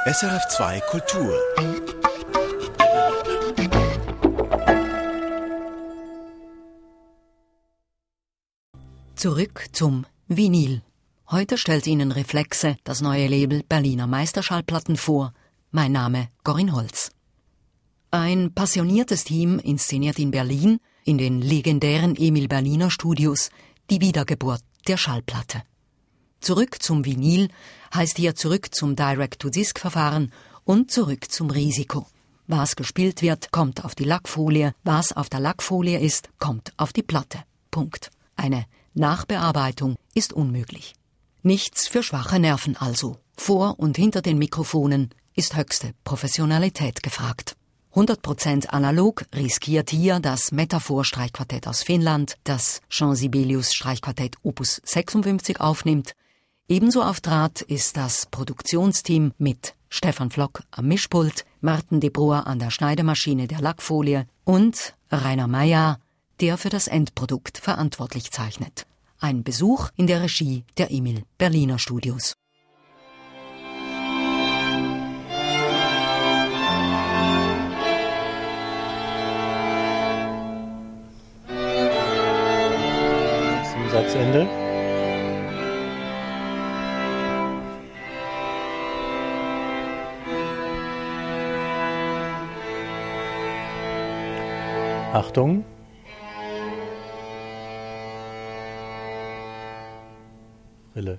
SRF2 Kultur. Zurück zum Vinyl. Heute stellt Ihnen Reflexe, das neue Label Berliner Meisterschallplatten vor. Mein Name Corinne Holz. Ein passioniertes Team inszeniert in Berlin, in den legendären Emil Berliner Studios, die Wiedergeburt der Schallplatte. Zurück zum Vinyl heißt hier zurück zum Direct-to-Disc-Verfahren und zurück zum Risiko. Was gespielt wird, kommt auf die Lackfolie, was auf der Lackfolie ist, kommt auf die Platte. Punkt. Eine Nachbearbeitung ist unmöglich. Nichts für schwache Nerven also. Vor und hinter den Mikrofonen ist höchste Professionalität gefragt. 100% analog riskiert hier das Metaphor-Streichquartett aus Finnland, das Jean-Sibelius-Streichquartett Opus 56 aufnimmt. Ebenso auf Draht ist das Produktionsteam mit Stefan Flock am Mischpult, Martin de Broer an der Schneidemaschine der Lackfolie und Rainer Meyer, der für das Endprodukt verantwortlich zeichnet. Ein Besuch in der Regie der Emil Berliner Studios. Zum Satzende. Achtung. Brille.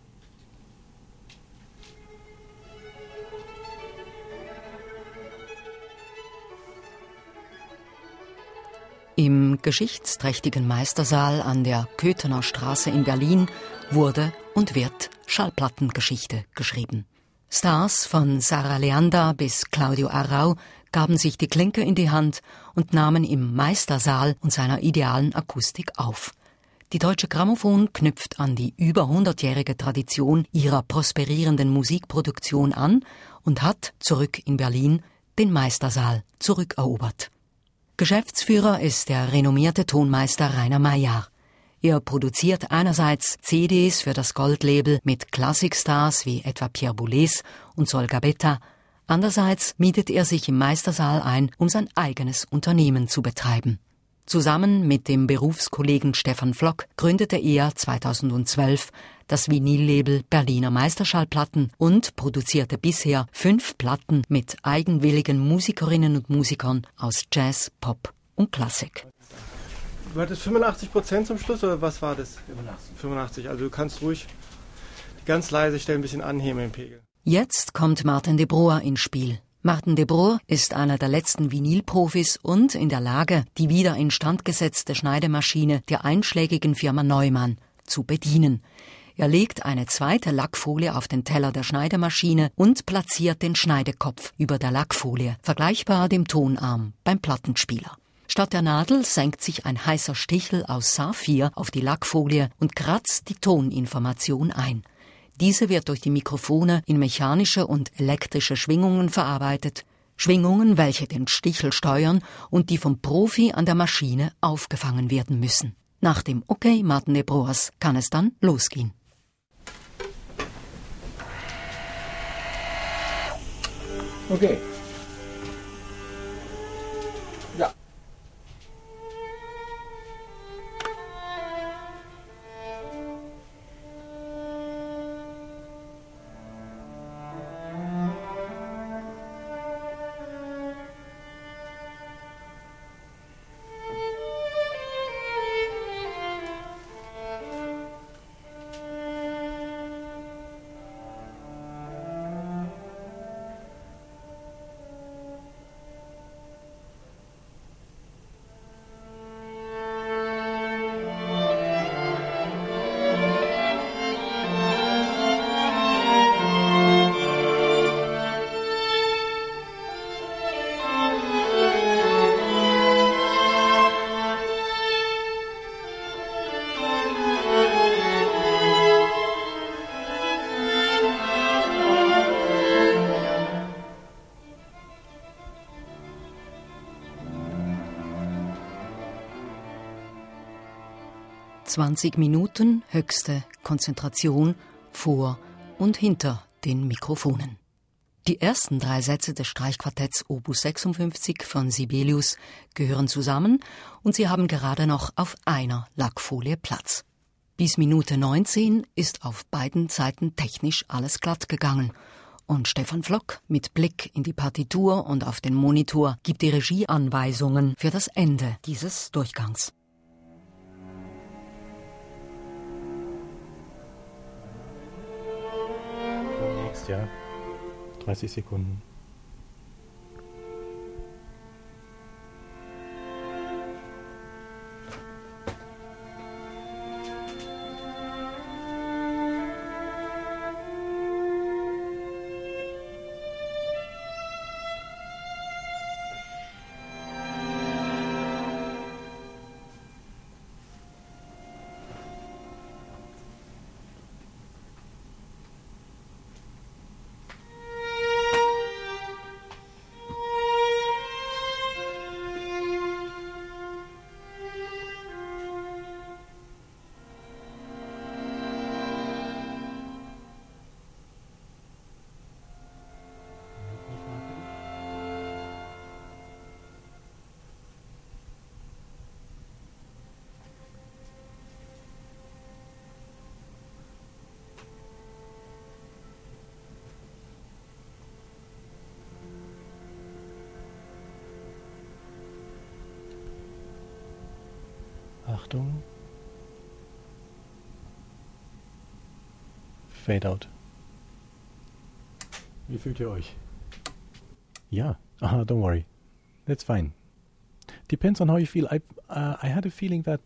Im geschichtsträchtigen Meistersaal an der Köthener Straße in Berlin wurde und wird Schallplattengeschichte geschrieben. Stars von Sarah Leander bis Claudio Arrau gaben sich die Klinke in die Hand und nahmen im Meistersaal und seiner idealen Akustik auf. Die Deutsche Grammophon knüpft an die über 100-jährige Tradition ihrer prosperierenden Musikproduktion an und hat, zurück in Berlin, den Meistersaal zurückerobert. Geschäftsführer ist der renommierte Tonmeister Rainer Meyer. Er produziert einerseits CDs für das Goldlabel mit Klassikstars wie etwa Pierre Boulez und Sol Gabetta, andererseits mietet er sich im Meistersaal ein, um sein eigenes Unternehmen zu betreiben. Zusammen mit dem Berufskollegen Stefan Flock gründete er 2012 das Vinyl-Label Berliner Meisterschallplatten und produzierte bisher 5 Platten mit eigenwilligen Musikerinnen und Musikern aus Jazz, Pop und Klassik. Du hattest 85% zum Schluss, oder was war das? 85. Also du kannst ruhig ganz leise stellen, ein bisschen anheben im Pegel. Jetzt kommt Martin de Broer ins Spiel. Martin de Broer ist einer der letzten Vinylprofis und in der Lage, die wieder instand gesetzte Schneidemaschine der einschlägigen Firma Neumann zu bedienen. Er legt eine zweite Lackfolie auf den Teller der Schneidemaschine und platziert den Schneidekopf über der Lackfolie, vergleichbar dem Tonarm beim Plattenspieler. Statt der Nadel senkt sich ein heißer Stichel aus Saphir auf die Lackfolie und kratzt die Toninformation ein. Diese wird durch die Mikrofone in mechanische und elektrische Schwingungen verarbeitet. Schwingungen, welche den Stichel steuern und die vom Profi an der Maschine aufgefangen werden müssen. Nach dem Okay Martin de Broers kann es dann losgehen. Okay. Ja. »20 Minuten höchste Konzentration vor und hinter den Mikrofonen.« Die ersten 3 Sätze des Streichquartetts Opus 56 von Sibelius gehören zusammen und sie haben gerade noch auf einer Lackfolie Platz. Bis Minute 19 ist auf beiden Seiten technisch alles glatt gegangen. Und Stefan Flock mit Blick in die Partitur und auf den Monitor gibt die Regieanweisungen für das Ende dieses Durchgangs. Nächstes Jahr 30 Sekunden. Achtung. Fade out. Wie fühlt ihr euch? Ja, don't worry. That's fine. Depends on how you feel. I had a feeling that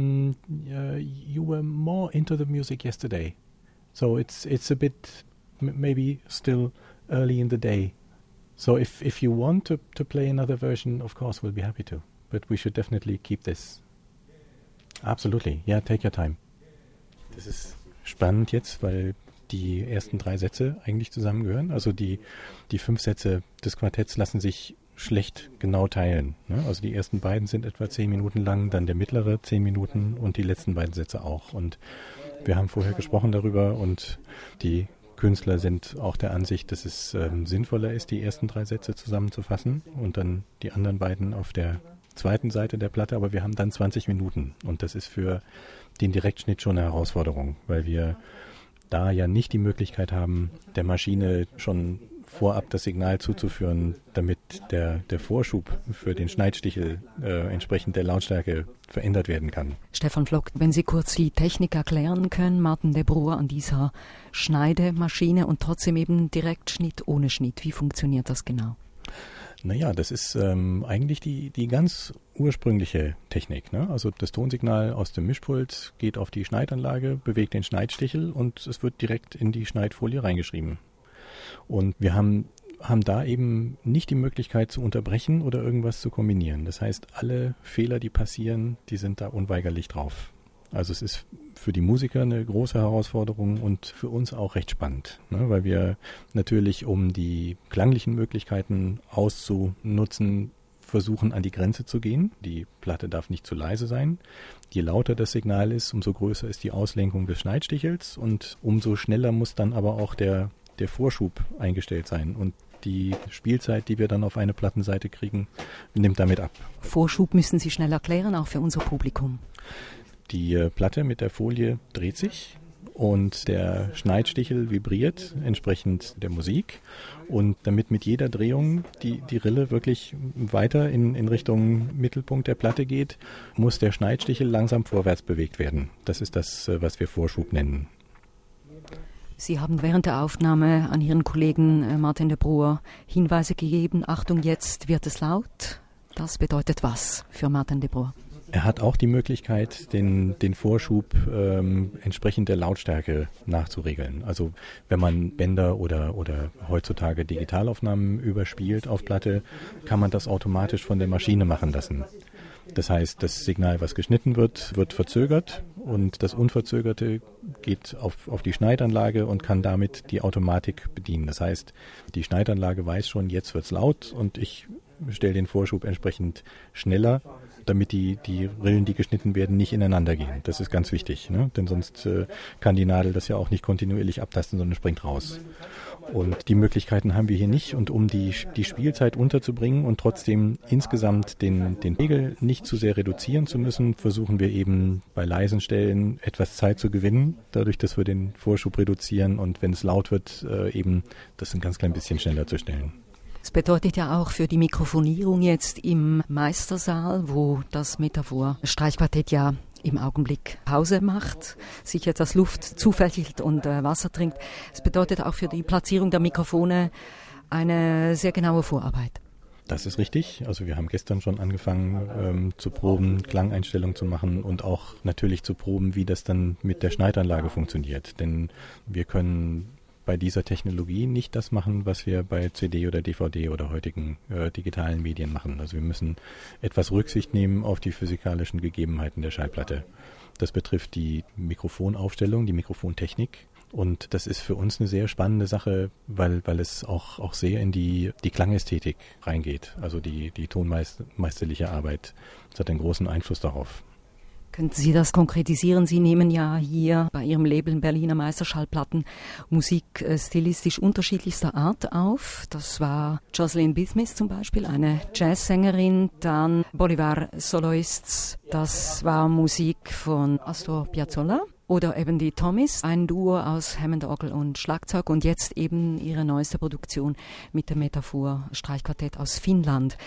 you were more into the music yesterday. So it's a bit maybe still early in the day. So if you want to play another version, of course we'll be happy to. But we should definitely keep this. Absolutely, yeah, take your time. Das ist spannend jetzt, weil die ersten 3 Sätze eigentlich zusammengehören. Also die 5 Sätze des Quartetts lassen sich schlecht genau teilen. Ne? Also die ersten beiden sind etwa 10 Minuten lang, dann der mittlere 10 Minuten und die letzten beiden Sätze auch. Und wir haben vorher gesprochen darüber und die Künstler sind auch der Ansicht, dass es sinnvoller ist, die ersten 3 Sätze zusammenzufassen und dann die anderen beiden auf der zweiten Seite der Platte, aber wir haben dann 20 Minuten und das ist für den Direktschnitt schon eine Herausforderung, weil wir da ja nicht die Möglichkeit haben, der Maschine schon vorab das Signal zuzuführen, damit der Vorschub für den Schneidstichel entsprechend der Lautstärke verändert werden kann. Stefan Flock, wenn Sie kurz die Technik erklären können, Martin de Broer an dieser Schneidemaschine und trotzdem eben Direktschnitt ohne Schnitt. Wie funktioniert das genau? Naja, das ist eigentlich die ganz ursprüngliche Technik. Ne? Also das Tonsignal aus dem Mischpult geht auf die Schneidanlage, bewegt den Schneidstichel und es wird direkt in die Schneidfolie reingeschrieben. Und wir haben da eben nicht die Möglichkeit zu unterbrechen oder irgendwas zu kombinieren. Das heißt, alle Fehler, die passieren, die sind da unweigerlich drauf. Also es ist für die Musiker eine große Herausforderung und für uns auch recht spannend, ne? Weil wir natürlich, um die klanglichen Möglichkeiten auszunutzen, versuchen an die Grenze zu gehen. Die Platte darf nicht zu leise sein. Je lauter das Signal ist, umso größer ist die Auslenkung des Schneidstichels und umso schneller muss dann aber auch der Vorschub eingestellt sein. Und die Spielzeit, die wir dann auf eine Plattenseite kriegen, nimmt damit ab. Vorschub müssen Sie schnell erklären, auch für unser Publikum. Die Platte mit der Folie dreht sich und der Schneidstichel vibriert entsprechend der Musik. Und damit mit jeder Drehung die Rille wirklich weiter in Richtung Mittelpunkt der Platte geht, muss der Schneidstichel langsam vorwärts bewegt werden. Das ist das, was wir Vorschub nennen. Sie haben während der Aufnahme an Ihren Kollegen Martin de Broer Hinweise gegeben. Achtung, jetzt wird es laut. Das bedeutet was für Martin de Broer? Er hat auch die Möglichkeit, den Vorschub entsprechend der Lautstärke nachzuregeln. Also wenn man Bänder oder heutzutage Digitalaufnahmen überspielt auf Platte, kann man das automatisch von der Maschine machen lassen. Das heißt, das Signal, was geschnitten wird verzögert und das Unverzögerte geht auf die Schneidanlage und kann damit die Automatik bedienen. Das heißt, die Schneidanlage weiß schon, jetzt wird's laut und ich stelle den Vorschub entsprechend schneller, damit die Rillen, die geschnitten werden, nicht ineinander gehen. Das ist ganz wichtig, ne? Denn sonst kann die Nadel das ja auch nicht kontinuierlich abtasten, sondern springt raus. Und die Möglichkeiten haben wir hier nicht. Und um die Spielzeit unterzubringen und trotzdem insgesamt den Pegel nicht zu sehr reduzieren zu müssen, versuchen wir eben bei leisen Stellen etwas Zeit zu gewinnen, dadurch, dass wir den Vorschub reduzieren und wenn es laut wird, eben das ein ganz klein bisschen schneller zu stellen. Das bedeutet ja auch für die Mikrofonierung jetzt im Meistersaal, wo das Metaphor-Streichquartett ja im Augenblick Pause macht, sich etwas Luft zufällt und Wasser trinkt. Es bedeutet auch für die Platzierung der Mikrofone eine sehr genaue Vorarbeit. Das ist richtig. Also wir haben gestern schon angefangen zu proben, Klangeinstellungen zu machen und auch natürlich zu proben, wie das dann mit der Schneidanlage funktioniert. Denn wir können bei dieser Technologie nicht das machen, was wir bei CD oder DVD oder heutigen digitalen Medien machen. Also wir müssen etwas Rücksicht nehmen auf die physikalischen Gegebenheiten der Schallplatte. Das betrifft die Mikrofonaufstellung, die Mikrofontechnik. Und das ist für uns eine sehr spannende Sache, weil es auch sehr in die Klangästhetik reingeht. Also die tonmeisterliche Arbeit. Das hat einen großen Einfluss darauf. Könnten Sie das konkretisieren? Sie nehmen ja hier bei Ihrem Label Berliner Meisterschallplatten Musik stilistisch unterschiedlichster Art auf. Das war Jocelyn Bismuth zum Beispiel, eine Jazzsängerin. Dann Bolivar Soloists, das war Musik von Astor Piazzolla. Oder eben die Tommys, ein Duo aus Hammond-Orgel und Schlagzeug und jetzt eben ihre neueste Produktion mit dem Metaphor-Streichquartett aus Finnland.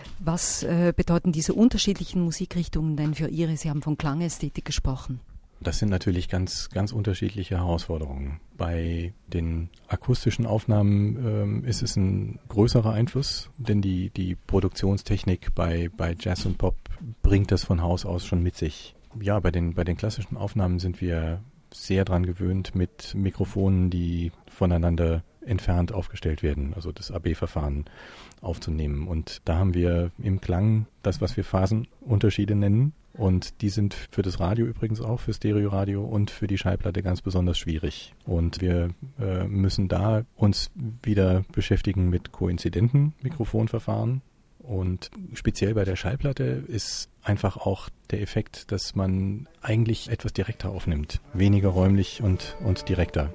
Was bedeuten diese unterschiedlichen Musikrichtungen denn für Ihre? Sie haben von Klangästhetik gesprochen. Das sind natürlich ganz, ganz unterschiedliche Herausforderungen. Bei den akustischen Aufnahmen ist es ein größerer Einfluss, denn die Produktionstechnik bei Jazz und Pop bringt das von Haus aus schon mit sich. Ja, bei den klassischen Aufnahmen sind wir sehr dran gewöhnt mit Mikrofonen, die voneinander entfernt aufgestellt werden, also das AB-Verfahren aufzunehmen. Und da haben wir im Klang das, was wir Phasenunterschiede nennen. Und die sind für das Radio übrigens auch, für Stereoradio und für die Schallplatte ganz besonders schwierig. Und wir müssen da uns wieder beschäftigen mit koinzidenten Mikrofonverfahren. Und speziell bei der Schallplatte ist einfach auch der Effekt, dass man eigentlich etwas direkter aufnimmt. Weniger räumlich und direkter.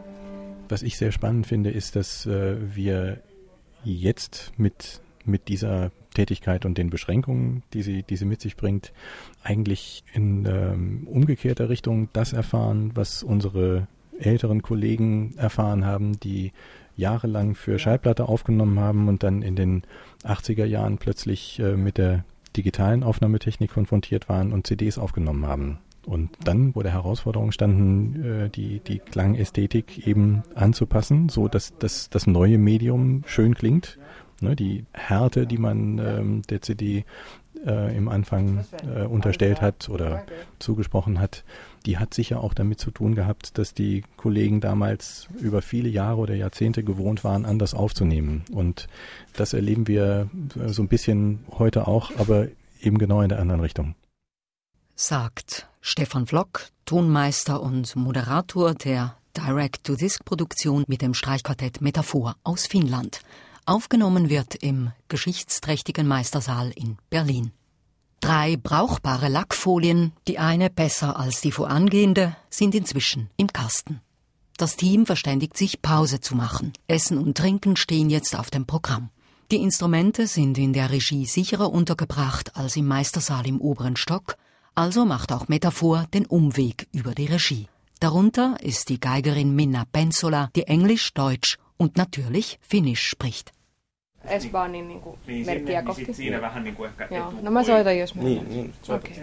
Was ich sehr spannend finde, ist, dass wir jetzt mit dieser Tätigkeit und den Beschränkungen, die sie mit sich bringt, eigentlich in umgekehrter Richtung das erfahren, was unsere älteren Kollegen erfahren haben, die jahrelang für Schallplatte aufgenommen haben und dann in den 80er Jahren plötzlich mit der digitalen Aufnahmetechnik konfrontiert waren und CDs aufgenommen haben. Und dann, wo der Herausforderung standen, die Klangästhetik eben anzupassen, so dass das neue Medium schön klingt. Ne, die Härte, die man der CD im Anfang unterstellt hat oder zugesprochen hat, die hat sicher auch damit zu tun gehabt, dass die Kollegen damals über viele Jahre oder Jahrzehnte gewohnt waren, anders aufzunehmen. Und das erleben wir so ein bisschen heute auch, aber eben genau in der anderen Richtung. Sagt Stefan Flock, Tonmeister und Moderator der Direct-to-Disc-Produktion mit dem Streichquartett Metaphor aus Finnland. Aufgenommen wird im geschichtsträchtigen Meistersaal in Berlin. 3 brauchbare Lackfolien, die eine besser als die vorangehende, sind inzwischen im Kasten. Das Team verständigt sich, Pause zu machen. Essen und Trinken stehen jetzt auf dem Programm. Die Instrumente sind in der Regie sicherer untergebracht als im Meistersaal im oberen Stock, also macht auch Metaphor den Umweg über die Regie. Darunter ist die Geigerin Minna Pensola, die Englisch, Deutsch und natürlich Finnisch spricht. Espanjan merkkiä kohti. Joo, no mä soitan, jos mennään. Okay.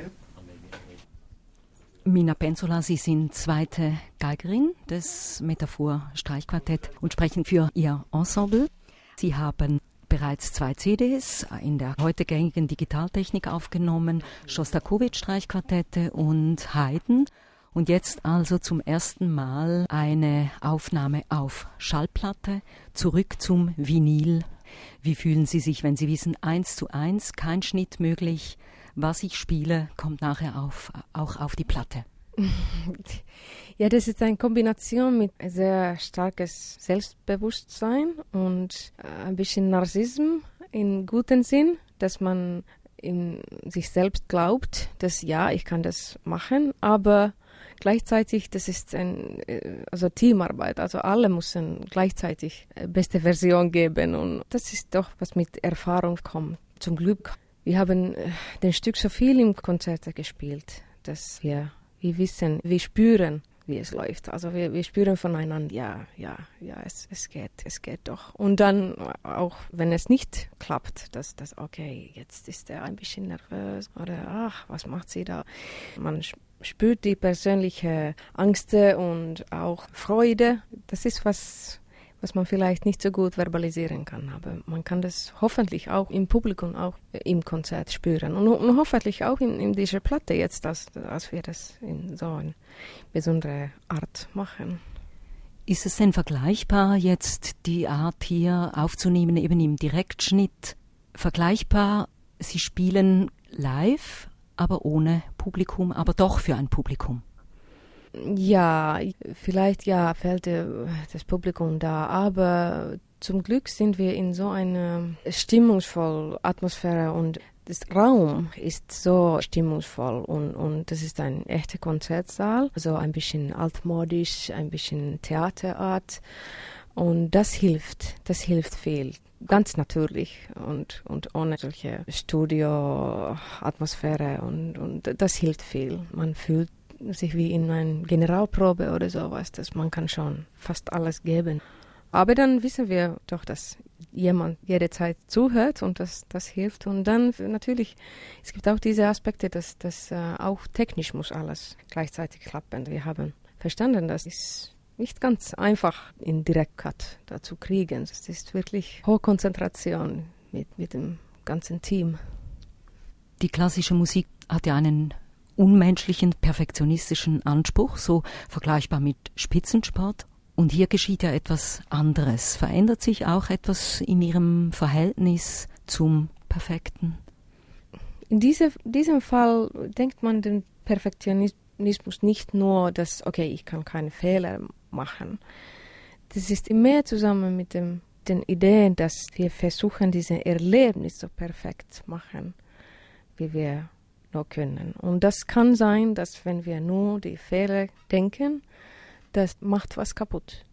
Minna Pensola, Sie sind zweite Geigerin des Metaphor-Streichquartett und sprechen für Ihr Ensemble. Sie haben bereits 2 CDs in der heute gängigen Digitaltechnik aufgenommen, Schostakowitsch-Streichquartette und Haydn. Und jetzt also zum ersten Mal eine Aufnahme auf Schallplatte, zurück zum Vinyl. Wie fühlen Sie sich, wenn Sie wissen, 1:1, kein Schnitt möglich, was ich spiele, kommt nachher auch auf die Platte? Ja, das ist eine Kombination mit sehr starkes Selbstbewusstsein und ein bisschen Narzissmus im guten Sinn, dass man in sich selbst glaubt, dass ja, ich kann das machen, aber gleichzeitig, das ist also Teamarbeit, also alle müssen gleichzeitig beste Version geben und das ist doch, was mit Erfahrung kommt. Zum Glück, wir haben den Stück so viel im Konzert gespielt, dass wir wissen, wir spüren, wie es läuft. Also wir spüren voneinander, ja, es geht doch. Und dann auch, wenn es nicht klappt, dass okay, jetzt ist er ein bisschen nervös oder ach, was macht sie da? Man spürt die persönliche Angst und auch Freude. Das ist was man vielleicht nicht so gut verbalisieren kann, aber man kann das hoffentlich auch im Publikum, auch im Konzert spüren und hoffentlich auch in dieser Platte jetzt, als wir das in so eine besondere Art machen. Ist es denn vergleichbar, jetzt die Art hier aufzunehmen, eben im Direktschnitt? Vergleichbar, Sie spielen live, aber ohne Publikum, aber doch für ein Publikum? Ja, vielleicht fällt das Publikum da, aber zum Glück sind wir in so einer stimmungsvollen Atmosphäre und das Raum ist so stimmungsvoll und das ist ein echter Konzertsaal, so ein bisschen altmodisch, ein bisschen Theaterart und das hilft viel. Ganz natürlich und ohne solche Studioatmosphäre und das hilft viel. Man fühlt sich wie in einer Generalprobe oder sowas, dass man kann schon fast alles geben. Aber dann wissen wir doch, dass jemand jederzeit zuhört und das hilft. Und dann natürlich, es gibt auch diese Aspekte, dass auch technisch muss alles gleichzeitig klappen. Wir haben verstanden, das ist nicht ganz einfach in Direktcut da zu kriegen. Es ist wirklich hohe Konzentration mit dem ganzen Team. Die klassische Musik hat ja einen unmenschlichen, perfektionistischen Anspruch, so vergleichbar mit Spitzensport. Und hier geschieht ja etwas anderes. Verändert sich auch etwas in Ihrem Verhältnis zum Perfekten? In diesem Fall denkt man den Perfektionismus nicht nur, dass, okay, ich kann keine Fehler machen. Das ist mehr zusammen mit den Ideen, dass wir versuchen, dieses Erlebnis so perfekt zu machen, wie wir nur können. Und das kann sein, dass wenn wir nur die Fehler denken, das macht was kaputt.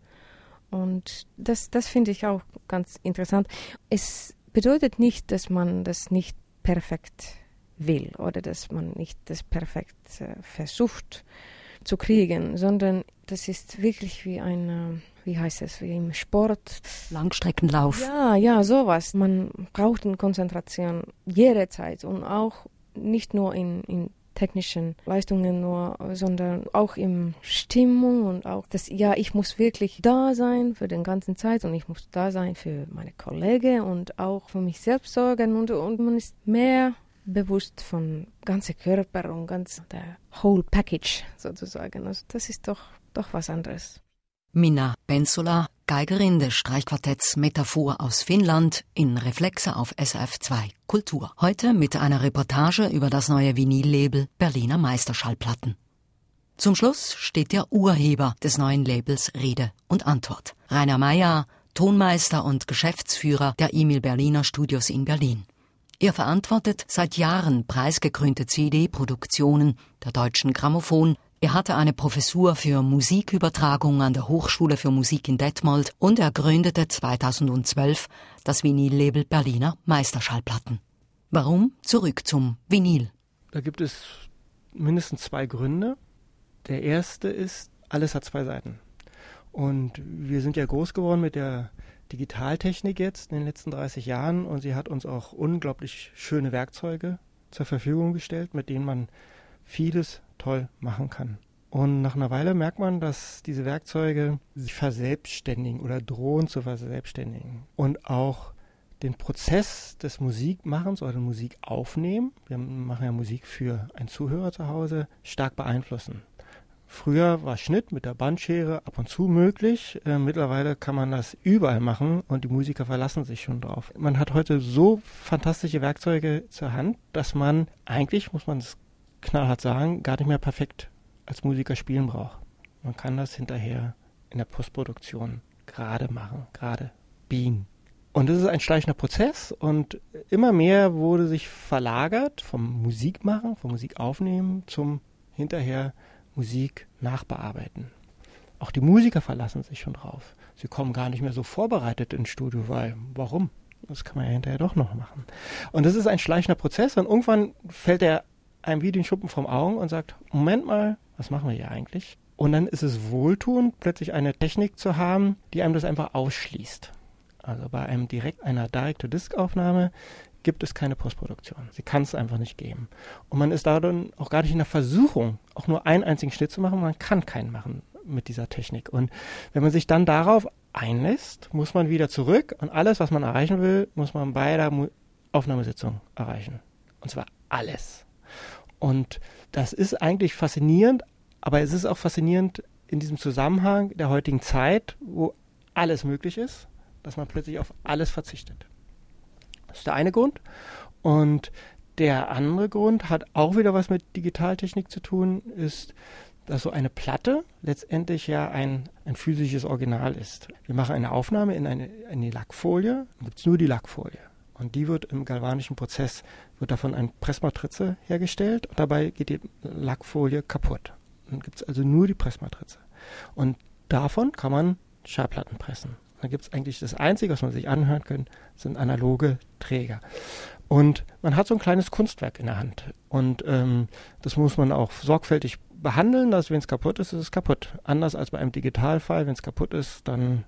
Und das finde ich auch ganz interessant. Es bedeutet nicht, dass man das nicht perfekt will oder dass man nicht das perfekt versucht zu kriegen, sondern das ist wirklich wie wie im Sport. Langstreckenlauf. Ja, sowas. Man braucht eine Konzentration jederzeit und auch nicht nur in technischen Leistungen sondern auch in Stimmung und auch ich muss wirklich da sein für den ganzen Zeit und ich muss da sein für meine Kollegen und auch für mich selbst sorgen und man ist mehr bewusst von ganzen Körper und ganz der whole package sozusagen. Also das ist doch was anderes. Minna Pensola, Geigerin des Streichquartetts Metaphor aus Finnland in Reflexe auf SF2 Kultur. Heute mit einer Reportage über das neue Vinyl-Label Berliner Meisterschallplatten. Zum Schluss steht der Urheber des neuen Labels Rede und Antwort. Rainer Meyer, Tonmeister und Geschäftsführer der Emil Berliner Studios in Berlin. Er verantwortet seit Jahren preisgekrönte CD-Produktionen der Deutschen Grammophon. Er hatte eine Professur für Musikübertragung an der Hochschule für Musik in Detmold und er gründete 2012 das Vinyl-Label Berliner Meisterschallplatten. Warum? Zurück zum Vinyl. Da gibt es mindestens 2 Gründe. Der erste ist, alles hat 2 Seiten. Und wir sind ja groß geworden mit der Digitaltechnik jetzt in den letzten 30 Jahren und sie hat uns auch unglaublich schöne Werkzeuge zur Verfügung gestellt, mit denen man vieles toll machen kann. Und nach einer Weile merkt man, dass diese Werkzeuge sich verselbstständigen oder drohen zu verselbstständigen und auch den Prozess des Musikmachens oder Musikaufnehmen, wir machen ja Musik für einen Zuhörer zu Hause, stark beeinflussen. Früher war Schnitt mit der Bandschere ab und zu möglich. Mittlerweile kann man das überall machen und die Musiker verlassen sich schon drauf. Man hat heute so fantastische Werkzeuge zur Hand, dass man eigentlich, muss man es knallhart sagen, gar nicht mehr perfekt als Musiker spielen braucht. Man kann das hinterher in der Postproduktion gerade machen, gerade biegen. Und das ist ein schleichender Prozess und immer mehr wurde sich verlagert vom Musikmachen, vom Musikaufnehmen zum hinterher Musik nachbearbeiten. Auch die Musiker verlassen sich schon drauf. Sie kommen gar nicht mehr so vorbereitet ins Studio, weil, warum? Das kann man ja hinterher doch noch machen. Und das ist ein schleichender Prozess und irgendwann fällt er einem wie den Schuppen vom Augen und sagt, Moment mal, was machen wir hier eigentlich? Und dann ist es wohltuend, plötzlich eine Technik zu haben, die einem das einfach ausschließt. Also bei einer Direct-to-Disc-Aufnahme gibt es keine Postproduktion. Sie kann es einfach nicht geben. Und man ist da dann auch gar nicht in der Versuchung, auch nur einen einzigen Schnitt zu machen. Man kann keinen machen mit dieser Technik. Und wenn man sich dann darauf einlässt, muss man wieder zurück und alles, was man erreichen will, muss man bei der Aufnahmesitzung erreichen. Und zwar alles. Und das ist eigentlich faszinierend, aber es ist auch faszinierend in diesem Zusammenhang der heutigen Zeit, wo alles möglich ist, dass man plötzlich auf alles verzichtet. Das ist der eine Grund. Und der andere Grund hat auch wieder was mit Digitaltechnik zu tun, ist, dass so eine Platte letztendlich ja ein physisches Original ist. Wir machen eine Aufnahme in eine Lackfolie, dann gibt es nur die Lackfolie. Und die wird im galvanischen Prozess, wird davon eine Pressmatrize hergestellt und dabei geht die Lackfolie kaputt. Dann gibt es also nur die Pressmatrize. Und davon kann man Schallplatten pressen. Da gibt es eigentlich das Einzige, was man sich anhören kann, sind analoge Träger. Und man hat so ein kleines Kunstwerk in der Hand. Und das muss man auch sorgfältig behandeln, dass wenn es kaputt ist es kaputt. Anders als bei einem Digitalfile, wenn es kaputt ist, dann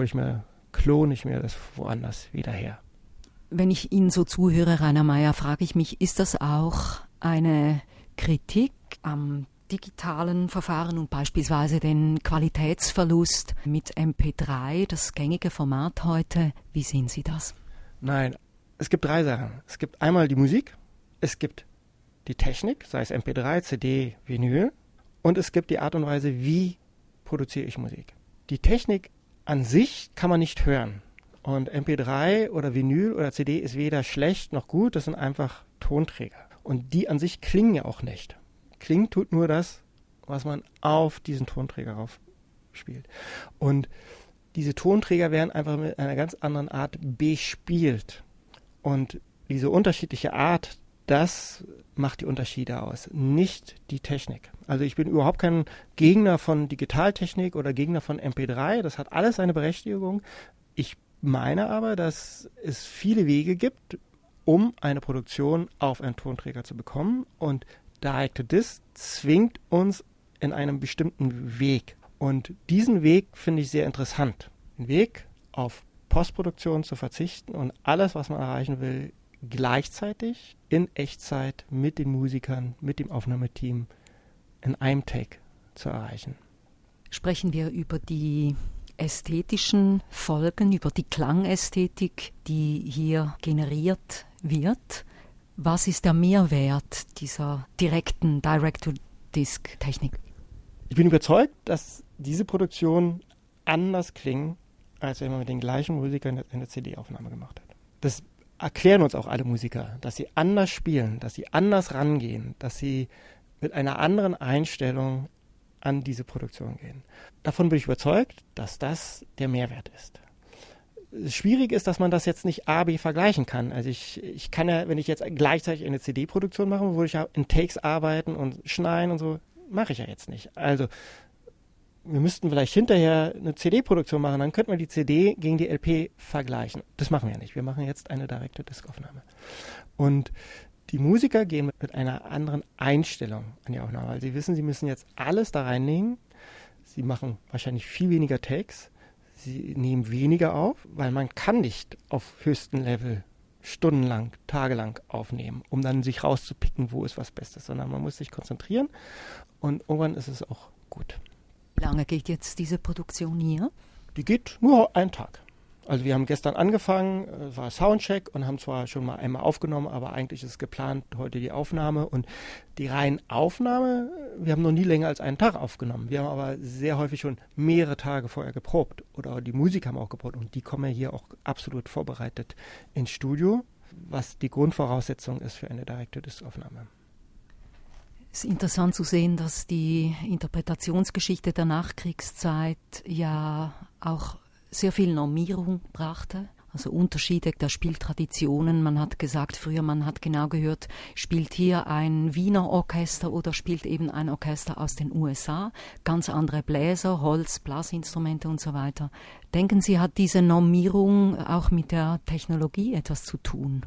klone ich mir das woanders wieder her. Wenn ich Ihnen so zuhöre, Rainer Meyer, frage ich mich, ist das auch eine Kritik am digitalen Verfahren und beispielsweise den Qualitätsverlust mit MP3, das gängige Format heute? Wie sehen Sie das? Nein, es gibt 3 Sachen. Es gibt einmal die Musik, es gibt die Technik, sei es MP3, CD, Vinyl, und es gibt die Art und Weise, wie produziere ich Musik. Die Technik an sich kann man nicht hören. Und MP3 oder Vinyl oder CD ist weder schlecht noch gut, das sind einfach Tonträger. Und die an sich klingen ja auch nicht. Klingen tut nur das, was man auf diesen Tonträger rauf spielt. Und diese Tonträger werden einfach mit einer ganz anderen Art bespielt. Und diese unterschiedliche Art, das macht die Unterschiede aus, nicht die Technik. Also ich bin überhaupt kein Gegner von Digitaltechnik oder Gegner von MP3, das hat alles seine Berechtigung. Ich meine aber, dass es viele Wege gibt, um eine Produktion auf einen Tonträger zu bekommen, und Direct-to-Disc zwingt uns in einem bestimmten Weg. Und diesen Weg finde ich sehr interessant. Den Weg, auf Postproduktion zu verzichten und alles, was man erreichen will, gleichzeitig in Echtzeit mit den Musikern, mit dem Aufnahmeteam in einem Take zu erreichen. Sprechen wir über die ästhetischen Folgen, über die Klangästhetik, die hier generiert wird. Was ist der Mehrwert dieser direkten Direct-to-Disc-Technik? Ich bin überzeugt, dass diese Produktion anders klingen, als wenn man mit den gleichen Musikern eine CD-Aufnahme gemacht hat. Das erklären uns auch alle Musiker, dass sie anders spielen, dass sie anders rangehen, dass sie mit einer anderen Einstellung an diese Produktion gehen. Davon bin ich überzeugt, dass das der Mehrwert ist. Schwierig ist, dass man das jetzt nicht A, B vergleichen kann. Also ich kann ja, wenn ich jetzt gleichzeitig eine CD-Produktion mache, würde ich ja in Takes arbeiten und schneiden und so, mache ich ja jetzt nicht. Also wir müssten vielleicht hinterher eine CD-Produktion machen, dann könnten wir die CD gegen die LP vergleichen. Das machen wir ja nicht. Wir machen jetzt eine Direct-to-Disc-Aufnahme. Und die Musiker gehen mit einer anderen Einstellung an die Aufnahme, weil sie wissen, sie müssen jetzt alles da reinlegen. Sie machen wahrscheinlich viel weniger Takes. Sie nehmen weniger auf, weil man kann nicht auf höchstem Level stundenlang, tagelang aufnehmen, um dann sich rauszupicken, wo ist was Bestes, sondern man muss sich konzentrieren und irgendwann ist es auch gut. Wie lange geht jetzt diese Produktion hier? Die geht nur einen Tag. Also wir haben gestern angefangen, war Soundcheck und haben zwar schon mal einmal aufgenommen, aber eigentlich ist geplant heute die Aufnahme, und die reine Aufnahme, wir haben noch nie länger als einen Tag aufgenommen. Wir haben aber sehr häufig schon mehrere Tage vorher geprobt, oder die Musiker haben auch geprobt, und die kommen ja hier auch absolut vorbereitet ins Studio, was die Grundvoraussetzung ist für eine Direct-to-Disc-Aufnahme. Es ist interessant zu sehen, dass die Interpretationsgeschichte der Nachkriegszeit ja auch sehr viel Normierung brachte. Also Unterschiede der Spieltraditionen. Man hat gesagt, früher man hat genau gehört, spielt hier ein Wiener Orchester oder spielt eben ein Orchester aus den USA. Ganz andere Bläser, Holz, Blasinstrumente und so weiter. Denken Sie, hat diese Normierung auch mit der Technologie etwas zu tun?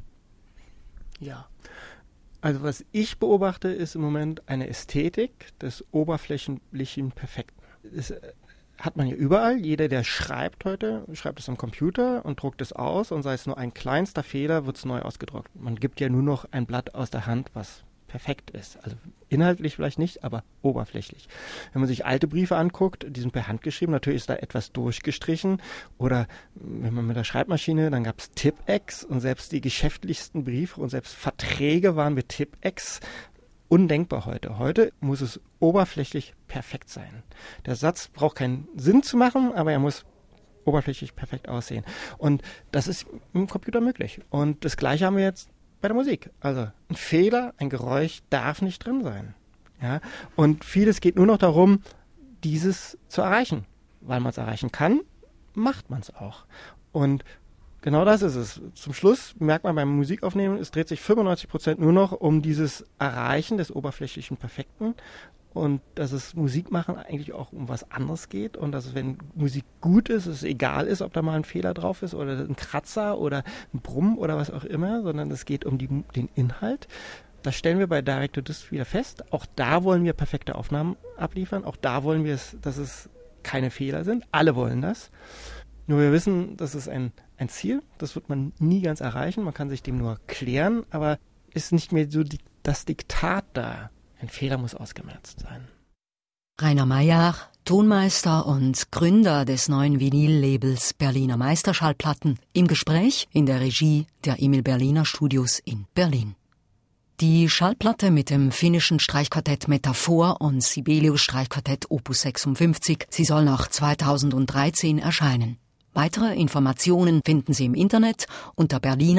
Ja. Also was ich beobachte, ist im Moment eine Ästhetik des oberflächlichen Perfekten. Das hat man ja überall. Jeder, der schreibt heute, schreibt es am Computer und druckt es aus und sei es nur ein kleinster Fehler, wird es neu ausgedruckt. Man gibt ja nur noch ein Blatt aus der Hand, was perfekt ist. Also inhaltlich vielleicht nicht, aber oberflächlich. Wenn man sich alte Briefe anguckt, die sind per Hand geschrieben, natürlich ist da etwas durchgestrichen. Oder wenn man mit der Schreibmaschine, dann gab es Tipp-Ex und selbst die geschäftlichsten Briefe und selbst Verträge waren mit Tipp-Ex. Undenkbar heute. Heute muss es oberflächlich perfekt sein. Der Satz braucht keinen Sinn zu machen, aber er muss oberflächlich perfekt aussehen. Und das ist im Computer möglich. Und das Gleiche haben wir jetzt bei der Musik. Also ein Fehler, ein Geräusch darf nicht drin sein. Ja? Und vieles geht nur noch darum, dieses zu erreichen. Weil man es erreichen kann, macht man es auch. Und genau das ist es. Zum Schluss merkt man beim Musikaufnehmen, es dreht sich 95% nur noch um dieses Erreichen des oberflächlichen Perfekten und dass es Musikmachen eigentlich auch um was anderes geht und dass es, wenn Musik gut ist, es egal ist, ob da mal ein Fehler drauf ist oder ein Kratzer oder ein Brumm oder was auch immer, sondern es geht um den Inhalt. Das stellen wir bei Direct to Disc wieder fest. Auch da wollen wir perfekte Aufnahmen abliefern. Auch da wollen wir es, dass es keine Fehler sind. Alle wollen das. Nur wir wissen, das ist ein Ziel, das wird man nie ganz erreichen, man kann sich dem nur klären, aber ist nicht mehr so das Diktat da. Ein Fehler muss ausgemerzt sein. Rainer Mayer, Tonmeister und Gründer des neuen Vinyl-Labels Berliner Meisterschallplatten, im Gespräch in der Regie der Emil Berliner Studios in Berlin. Die Schallplatte mit dem finnischen Streichquartett Metaphor und Sibelius Streichquartett Opus 56, sie soll nach 2013 erscheinen. Weitere Informationen finden Sie im Internet unter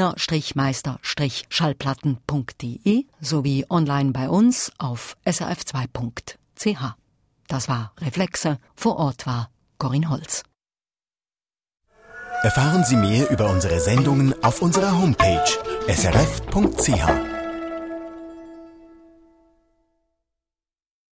berliner-meister-schallplatten.de sowie online bei uns auf srf2.ch. Das war Reflexe, vor Ort war Corinne Holz. Erfahren Sie mehr über unsere Sendungen auf unserer Homepage srf.ch.